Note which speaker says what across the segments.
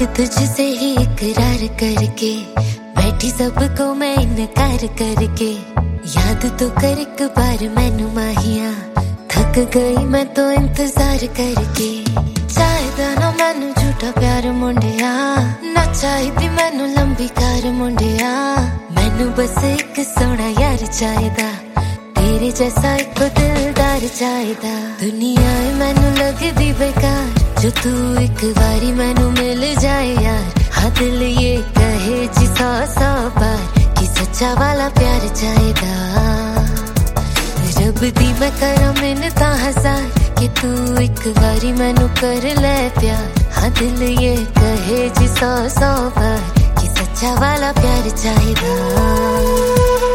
Speaker 1: तुझसे ही इकरार करके बैठी सबको मैं इनकार करके। याद तो कर एक बार मैनू माहिया, थक गई मैं तो इंतजार करके। चाहदा ना मैनू झूठा प्यार मुंडिया, ना चाहिदी मैनू लंबी कार मुंडिया। मैनू बस एक सोना यार चाहिदा, तेरे जैसा एक दिलदार चाहिदा। दुनिया मैनू लगदी बेकार, जो तू एक बारी मैनू मिल जाए यार। हाँ दिल ये कहे जी 100 बार कि सच्चा वाला प्यार चाहिदा। रब दी मैं करा मिन्नता 1000 कि तू एक बारी मैनू कर ले प्यार। हाँ दिल ये कहे जी 100 बार कि सच्चा वाला प्यार चाहिदा।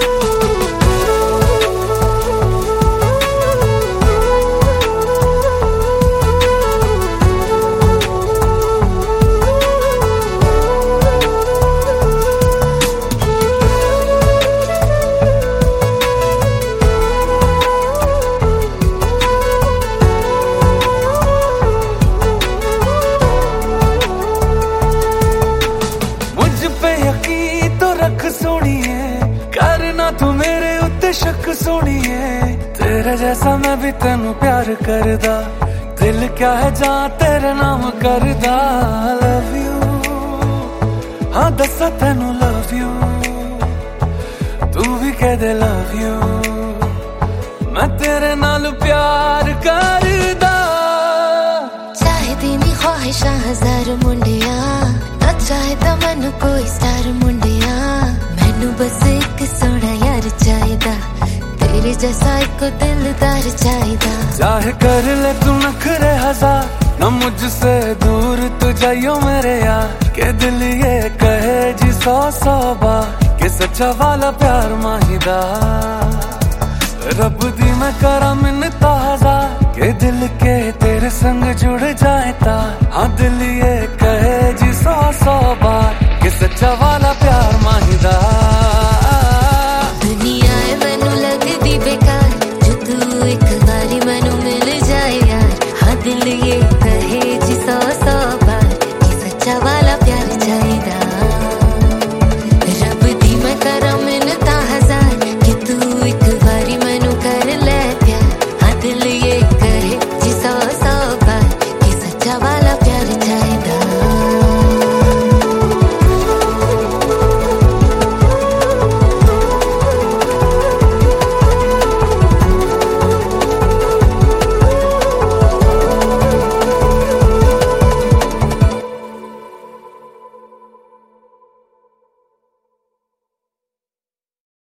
Speaker 2: सोनिए करना तू मेरे उत्ते शक सोनिए, तेरे जैसा मैं भी तेनू प्यार करदा। दिल क्या है जा तेरे नाम करदा। लव यू हाँ दसा तेनू लव यू, तू भी कह दे लव यू। मैं तेरे नाल प्यार करदा।
Speaker 1: चाहदी नी ख्वाहिशां 1000 मुंडिया, ना चाहदा मैनू कोई स्टार मुंडिया। मैनू बस एक सोना यार चाहिदा, तेरे जैसा एक दिलदार चाहिदा।
Speaker 2: चाहे कर ले तू नखरे 1000, ना मुझसे दूर तू जाइयो मेरे यार। के दिल ये कहे जी 100 बार कि सच्चा वाला प्यार माहिदा। रब दी मैं करा मिन्नता 1000 के दिल के तेरे संग जुड़ जाए तार। हाँ दिल ये कहे जी 100 बार कि सच्चा वाला प्यार माहिदा।